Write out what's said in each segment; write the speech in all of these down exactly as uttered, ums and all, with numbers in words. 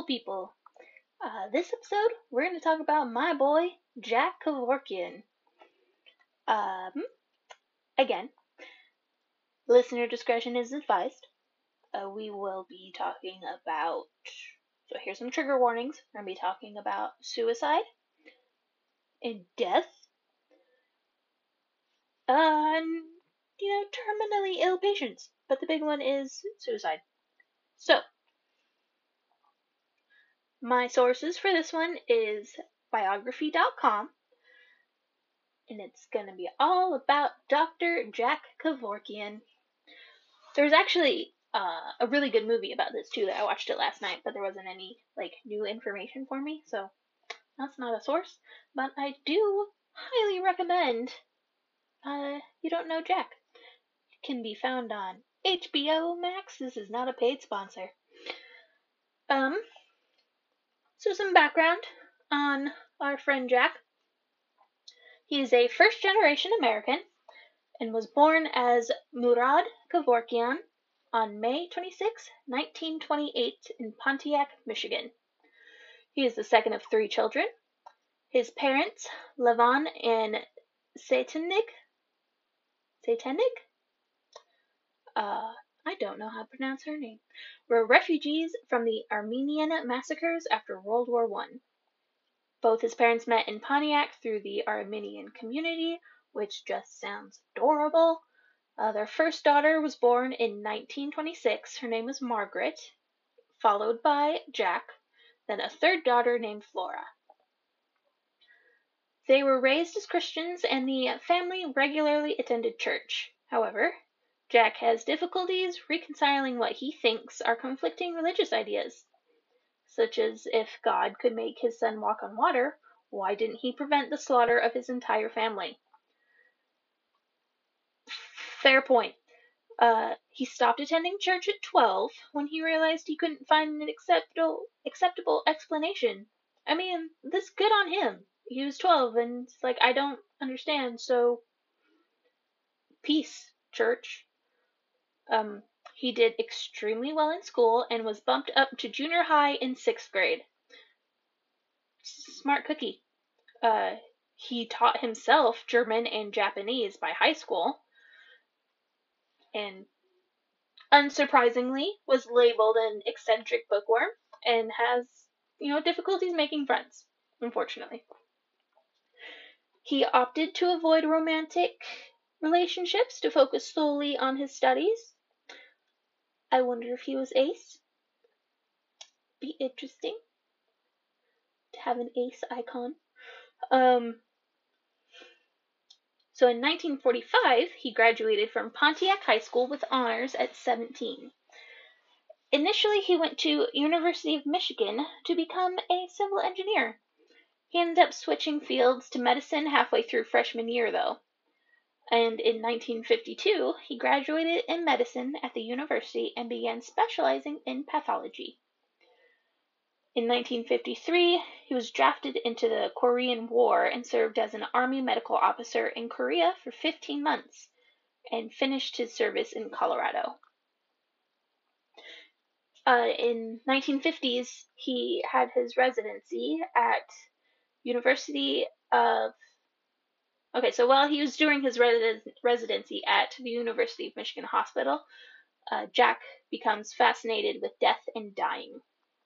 people. Uh, this episode, we're going to talk about my boy, Jack Kevorkian. Um, again, listener discretion is advised. Uh, we will be talking about, so here's some trigger warnings. We're going to be talking about suicide and death, uh, and, you know, terminally ill patients. But the big one is suicide. So, my sources for this one is biography dot com, and it's going to be all about Doctor Jack Kevorkian. There's actually uh, a really good movie about this too that I watched it last night, but there wasn't any like new information for me, so that's not a source. But I do highly recommend uh, You Don't Know Jack. It can be found on H B O Max. This is not a paid sponsor. Um, so some background on our friend Jack. He is a first-generation American and was born as Murad Kevorkian on May twenty-sixth, nineteen twenty-eight in Pontiac, Michigan. He is the second of three children. His parents, Levon and Satanik, Satanik? Uh, I don't know how to pronounce her name, were refugees from the Armenian massacres after World War One. Both his parents met in Pontiac through the Armenian community, which just sounds adorable. Uh, their first daughter was born in nineteen twenty-six. Her name was Margaret, followed by Jack, then a third daughter named Flora. They were raised as Christians and the family regularly attended church. However, Jack has difficulties reconciling what he thinks are conflicting religious ideas, such as if God could make his son walk on water, why didn't he prevent the slaughter of his entire family? Fair point. Uh, he stopped attending church at twelve when he realized he couldn't find an acceptable acceptable explanation. I mean, this good on him. He was twelve and it's like, I don't understand, so peace, church. Um, he did extremely well in school and was bumped up to junior high in sixth grade. Smart cookie. Uh, he taught himself German and Japanese by high school, and unsurprisingly was labeled an eccentric bookworm and has, you know, difficulties making friends, unfortunately. He opted to avoid romantic relationships to focus solely on his studies. I wonder if he was ace. Be interesting to have an ace icon. Um, so in nineteen forty-five, he graduated from Pontiac High School with honors at seventeen. Initially, he went to University of Michigan to become a civil engineer. He ended up switching fields to medicine halfway through freshman year, though. And in nineteen fifty-two, he graduated in medicine at the university and began specializing in pathology. In nineteen fifty-three, he was drafted into the Korean War and served as an Army medical officer in Korea for fifteen months and finished his service in Colorado. Uh, in nineteen fifties, he had his residency at University of Okay, so while he was doing his res- residency at the University of Michigan Hospital, uh, Jack becomes fascinated with death and dying.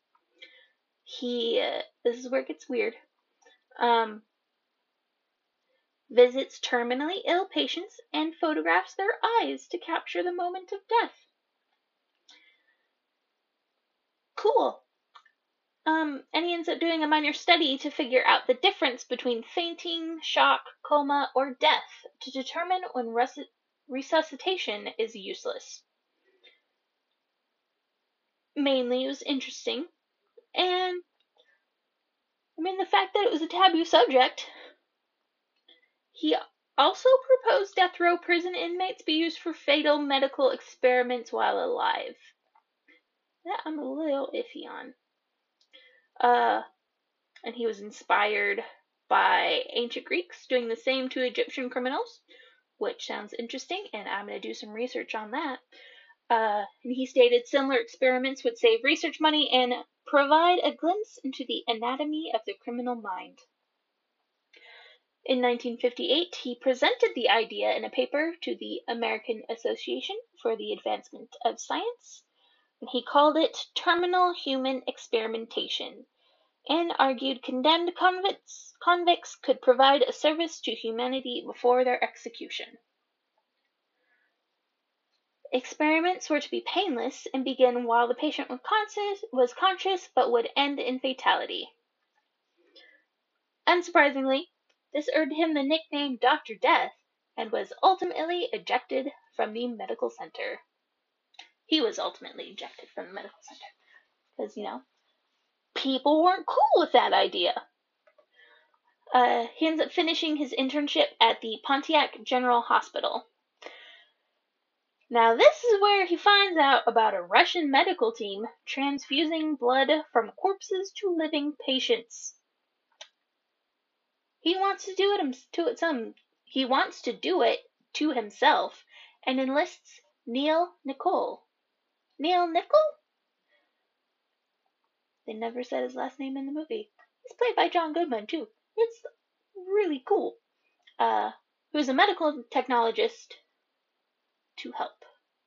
He, uh, this is where it gets weird, um, visits terminally ill patients and photographs their eyes to capture the moment of death. Cool. Um, and he ends up doing a minor study to figure out the difference between fainting, shock, coma, or death to determine when res- resuscitation is useless. Mainly, it was interesting, and I mean the fact that it was a taboo subject. He also proposed death row prison inmates be used for fatal medical experiments while alive. That I'm a little iffy on. Uh, and he was inspired by ancient Greeks doing the same to Egyptian criminals, which sounds interesting, and I'm going to do some research on that. Uh, and he stated similar experiments would save research money and provide a glimpse into the anatomy of the criminal mind. In nineteen fifty-eight, he presented the idea in a paper to the American Association for the Advancement of Science, and he called it Terminal Human Experimentation, and argued condemned convicts, convicts could provide a service to humanity before their execution. Experiments were to be painless and begin while the patient was conscious, was conscious but would end in fatality. Unsurprisingly, this earned him the nickname Doctor Death, and was ultimately ejected from the medical center. He was ultimately ejected from the medical center because, you know, people weren't cool with that idea. Uh, he ends up finishing his internship at the Pontiac General Hospital. Now, this is where he finds out about a Russian medical team transfusing blood from corpses to living patients. He wants to do it to it some. He wants to do it to himself, and enlists Neil Nicol. Neil Nicol? They never said his last name in the movie. He's played by John Goodman too. It's really cool. Uh, who's a medical technologist to help.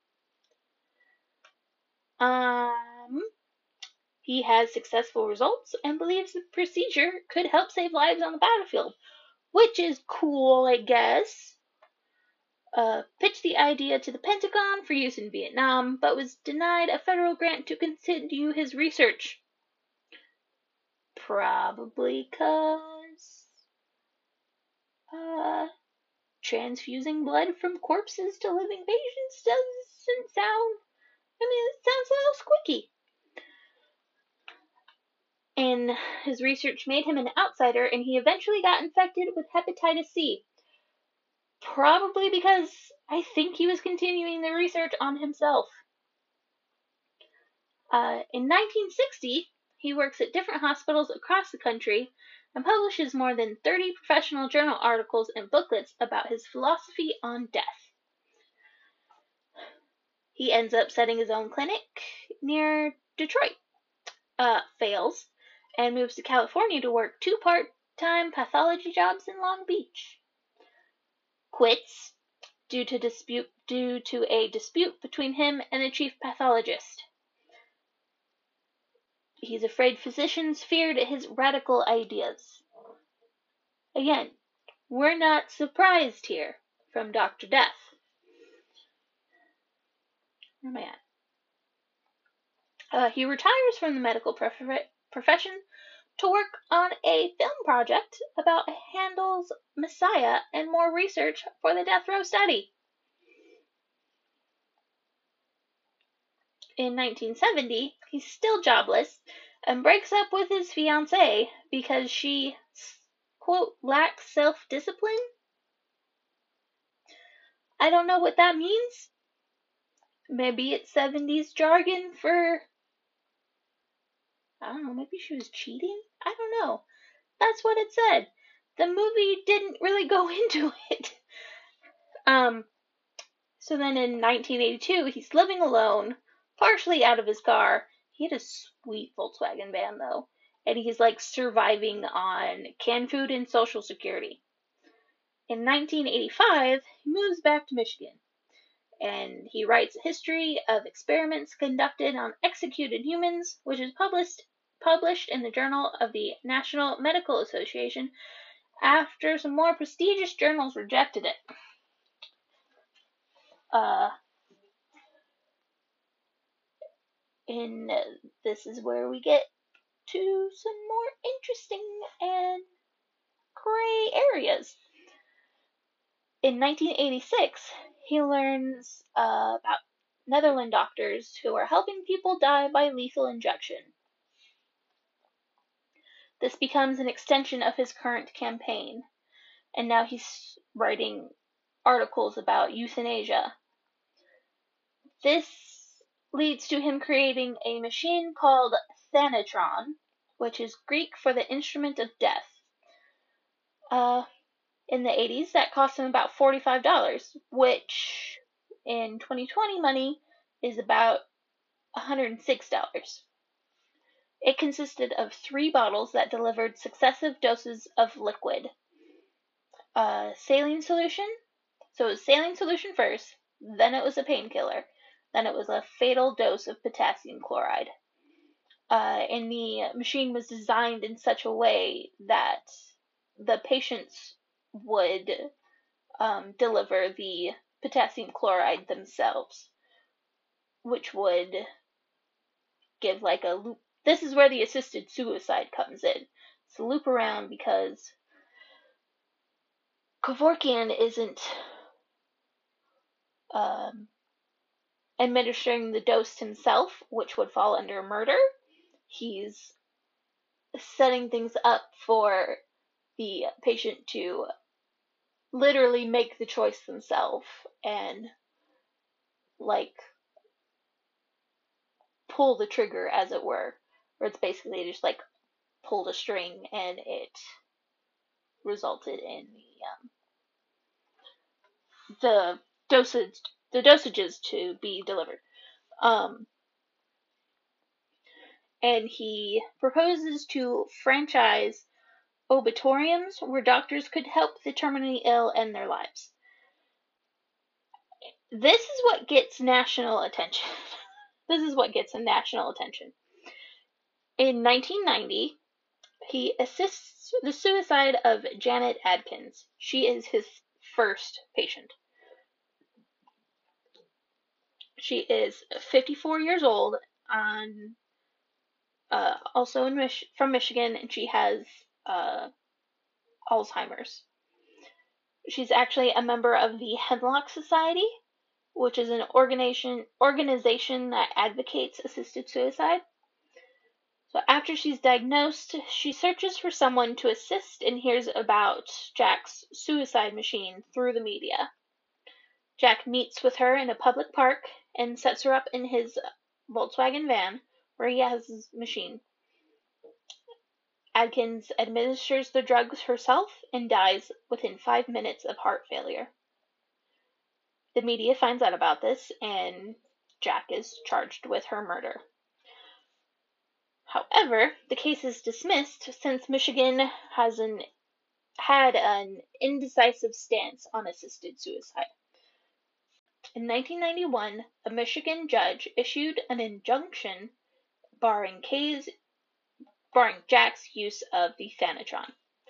Um, he has successful results and believes the procedure could help save lives on the battlefield, which is cool, I guess. Uh, pitched the idea to the Pentagon for use in Vietnam, but was denied a federal grant to continue his research. Probably because uh, transfusing blood from corpses to living patients doesn't sound, I mean, it sounds a little squeaky. And his research made him an outsider, and he eventually got infected with hepatitis C. Probably because I think he was continuing the research on himself. Uh, in nineteen sixty, he works at different hospitals across the country and publishes more than thirty professional journal articles and booklets about his philosophy on death. He ends up setting his own clinic near Detroit, uh, fails, and moves to California to work two part-time pathology jobs in Long Beach. Quits due to dispute due to a dispute between him and the chief pathologist. He's afraid physicians feared his radical ideas. Again, we're not surprised here from Doctor Death. Where am I at? Uh, he retires from the medical prof- profession to work on a film project about Handel's Messiah and more research for the death row study. In nineteen seventy, he's still jobless and breaks up with his fiancée because she, quote, lacks self-discipline. I don't know what that means. Maybe it's seventies jargon for, I don't know, maybe she was cheating? I don't know. That's what it said. The movie didn't really go into it. Um, so then in nineteen eighty-two, he's living alone, partially out of his car. He had a sweet Volkswagen van, though, and he's like surviving on canned food and Social Security. In nineteen eighty-five, he moves back to Michigan, and he writes a history of experiments conducted on executed humans, which is published published in the Journal of the National Medical Association after some more prestigious journals rejected it. Uh, and uh, this is where we get to some more interesting and gray areas. In nineteen eighty-six, he learns uh, about Netherlands doctors who are helping people die by lethal injection. This becomes an extension of his current campaign, and now he's writing articles about euthanasia. This leads to him creating a machine called Thanatron, which is Greek for the instrument of death. Uh, in the eighties, that cost him about forty-five dollars, which in twenty twenty money is about one hundred six dollars. It consisted of three bottles that delivered successive doses of liquid. Uh, saline solution. So it was saline solution first, then it was a painkiller, then it was a fatal dose of potassium chloride. Uh, and the machine was designed in such a way that the patients would um, deliver the potassium chloride themselves, which would give like a loop. This is where the assisted suicide comes in. It's a loop around because Kevorkian isn't um, administering the dose himself, which would fall under murder. He's setting things up for the patient to literally make the choice themselves and like pull the trigger, as it were, where it's basically just like pulled a string and it resulted in the um, the dosage the dosages to be delivered. Um, and he proposes to franchise obatoriums where doctors could help the terminally ill end their lives. This is what gets national attention. This is what gets national attention. In nineteen ninety, he assists the suicide of Janet Adkins. She is his first patient. She is fifty-four years old, and uh, also in Mich- from Michigan, and she has uh, Alzheimer's. She's actually a member of the Hemlock Society, which is an organization organization that advocates assisted suicide. So after she's diagnosed, she searches for someone to assist and hears about Jack's suicide machine through the media. Jack meets with her in a public park and sets her up in his Volkswagen van where he has his machine. Adkins administers the drugs herself and dies within five minutes of heart failure. The media finds out about this, and Jack is charged with her murder. However, the case is dismissed since Michigan has an, had an indecisive stance on assisted suicide. In nineteen ninety-one, a Michigan judge issued an injunction barring Kay's, barring Jack's use of the Thanatron.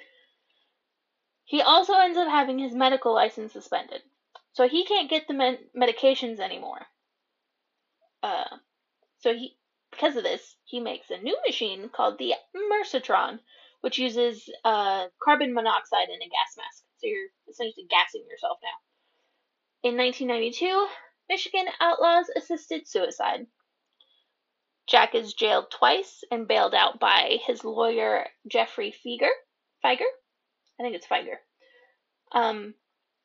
He also ends up having his medical license suspended, so he can't get the med- medications anymore. Uh, so he, because of this, he makes a new machine called the Mercitron, which uses uh, carbon monoxide in a gas mask. So you're essentially gassing yourself now. In nineteen ninety-two, Michigan outlaws assisted suicide. Jack is jailed twice and bailed out by his lawyer Jeffrey Fieger. Fieger? I think it's Fieger. Um,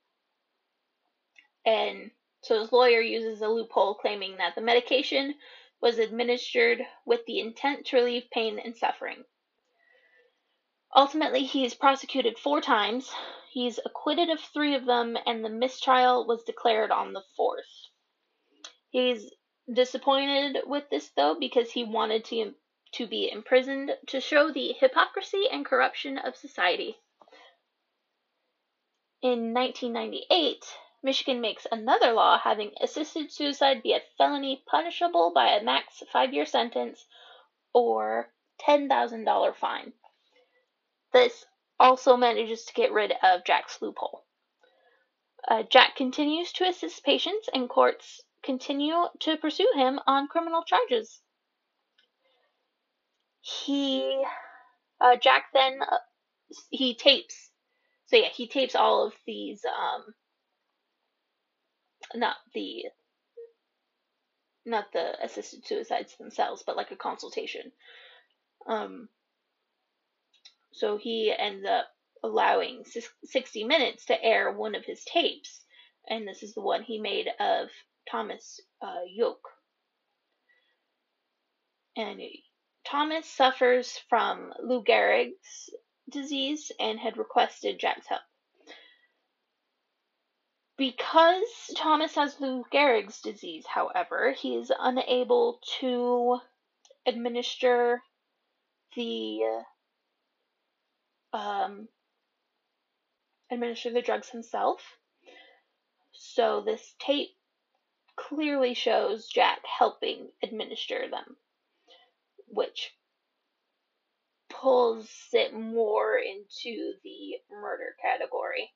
and so his lawyer uses a loophole claiming that the medication was administered with the intent to relieve pain and suffering. Ultimately, he is prosecuted four times. He's acquitted of three of them, and the mistrial was declared on the fourth. He's disappointed with this, though, because he wanted to, to be imprisoned to show the hypocrisy and corruption of society. In nineteen ninety-eight, Michigan makes another law having assisted suicide be a felony punishable by a max five-year sentence or ten thousand dollars fine. This also manages to get rid of Jack's loophole. Uh, Jack continues to assist patients, and courts continue to pursue him on criminal charges. He, uh, Jack then, uh, he tapes, so yeah, he tapes all of these, um, not the, not the assisted suicides themselves, but like a consultation. Um, so he ends up allowing sixty minutes to air one of his tapes, and this is the one he made of Thomas uh, Yoke. And Thomas suffers from Lou Gehrig's disease and had requested Jack's help. Because Thomas has Lou Gehrig's disease, however, he is unable to administer the um, administer the drugs himself. So this tape clearly shows Jack helping administer them, which pulls it more into the murder category.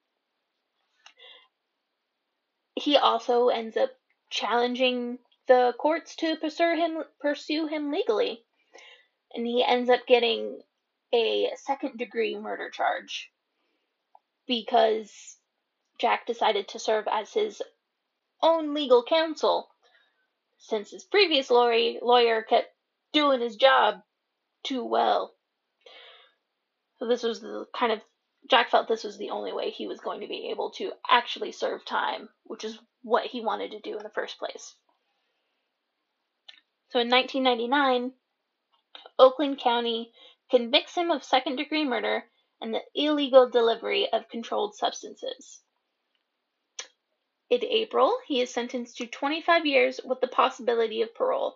He also ends up challenging the courts to pursue him, pursue him legally, and he ends up getting a second degree murder charge because Jack decided to serve as his own legal counsel, since his previous lawyer, lawyer kept doing his job too well. So this was the kind of, Jack felt this was the only way he was going to be able to actually serve time, which is what he wanted to do in the first place. So in nineteen ninety-nine, Oakland County convicts him of second-degree murder and the illegal delivery of controlled substances. In April, he is sentenced to twenty-five years with the possibility of parole.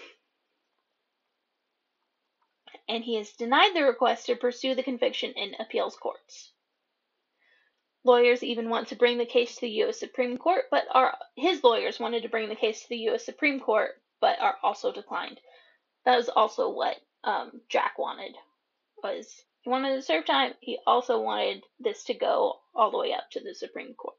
And he is denied the request to pursue the conviction in appeals courts. Lawyers even want to bring the case to the U S Supreme Court, but are, his lawyers wanted to bring the case to the U S Supreme Court, but are also declined. That was also what um, Jack wanted, was he wanted to serve time. He also wanted this to go all the way up to the Supreme Court.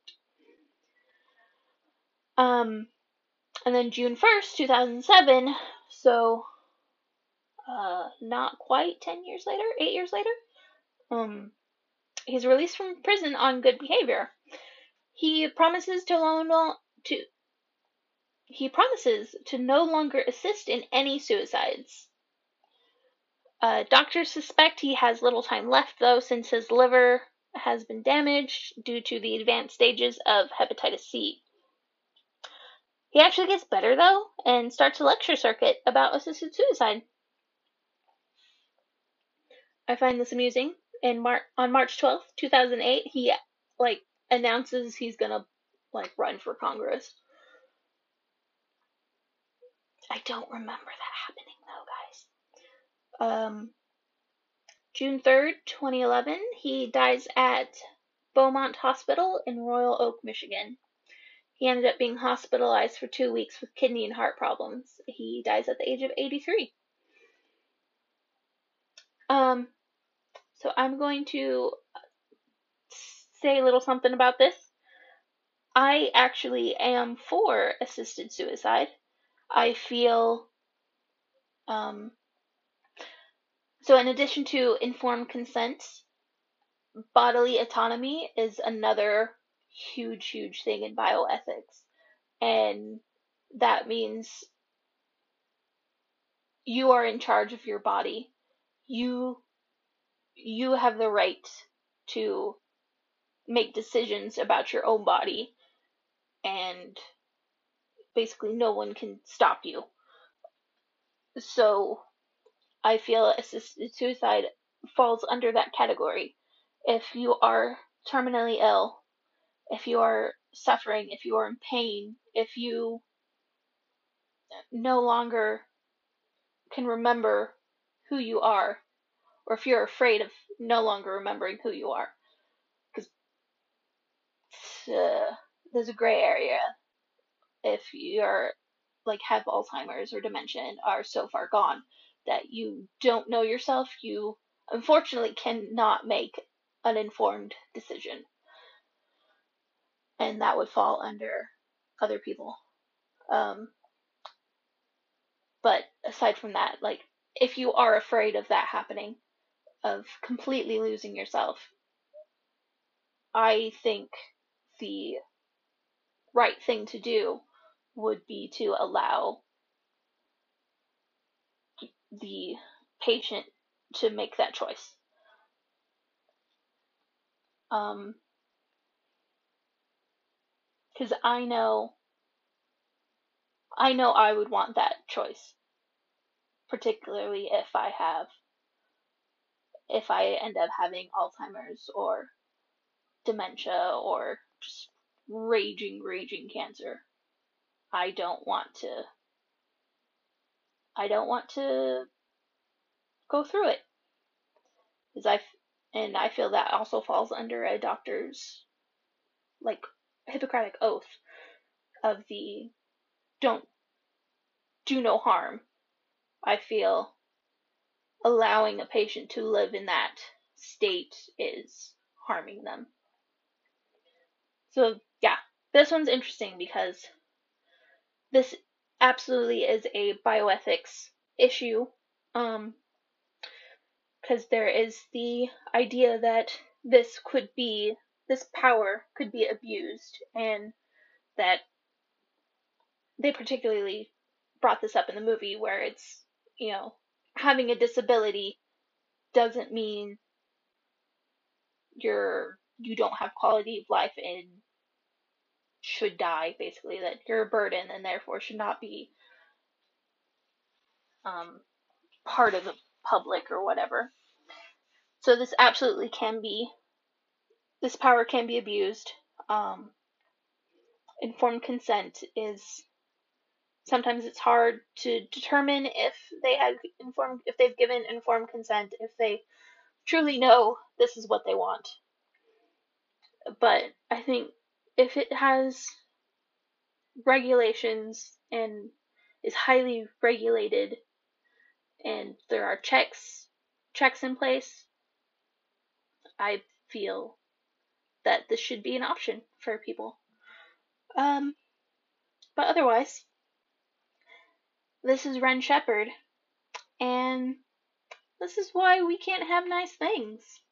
Um, and then June first, two thousand seven, so uh, not quite ten years later, eight years later, um, he's released from prison on good behavior. He promises to, lo- to he promises to no longer assist in any suicides. Uh, doctors suspect he has little time left, though, since his liver has been damaged due to the advanced stages of hepatitis C. He actually gets better, though, and starts a lecture circuit about assisted suicide. I find this amusing. In Mar- on March twelfth, two thousand eight, he like announces he's gonna like run for Congress. I don't remember that happening though, guys. Um, June third, twenty eleven, he dies at Beaumont Hospital in Royal Oak, Michigan. He ended up being hospitalized for two weeks with kidney and heart problems. He dies at the age of eighty-three. Um, so I'm going to say a little something about this. I actually am for assisted suicide. I feel, um, so in addition to informed consent, bodily autonomy is another huge, huge thing in bioethics. And that means you are in charge of your body. You you have the right to make decisions about your own body, and basically no one can stop you. So I feel assisted suicide falls under that category. If you are terminally ill, if you are suffering, if you are in pain, if you no longer can remember who you are, or if you're afraid of no longer remembering who you are, because uh, there's a gray area if you're like have Alzheimer's or dementia and are so far gone that you don't know yourself, you unfortunately cannot make an informed decision, and that would fall under other people. Um, but aside from that, like if you are afraid of that happening, of completely losing yourself, I think the right thing to do would be to allow the patient to make that choice. Um, because I know, I know I would want that choice, particularly if I have, if I end up having Alzheimer's or dementia or just raging, raging cancer. I don't want to, I don't want to go through it. Is I and I feel that also falls under a doctor's like Hippocratic oath of the don't do no harm. I feel allowing a patient to live in that state is harming them. So yeah, this one's interesting because this absolutely is a bioethics issue. Um, because there is the idea that this could be this power could be abused, and that they particularly brought this up in the movie where it's, you know, having a disability doesn't mean you're you don't have quality of life and should die, basically, that you're a burden and therefore should not be um, part of the public or whatever. So this absolutely can be this power can be abused. Um, informed consent is sometimes it's hard to determine if they have informed if they've given informed consent, if they truly know this is what they want. But I think if it has regulations and is highly regulated and there are checks checks in place, I feel that this should be an option for people. Um, but otherwise, this is Ren Shepherd, and this is why we can't have nice things.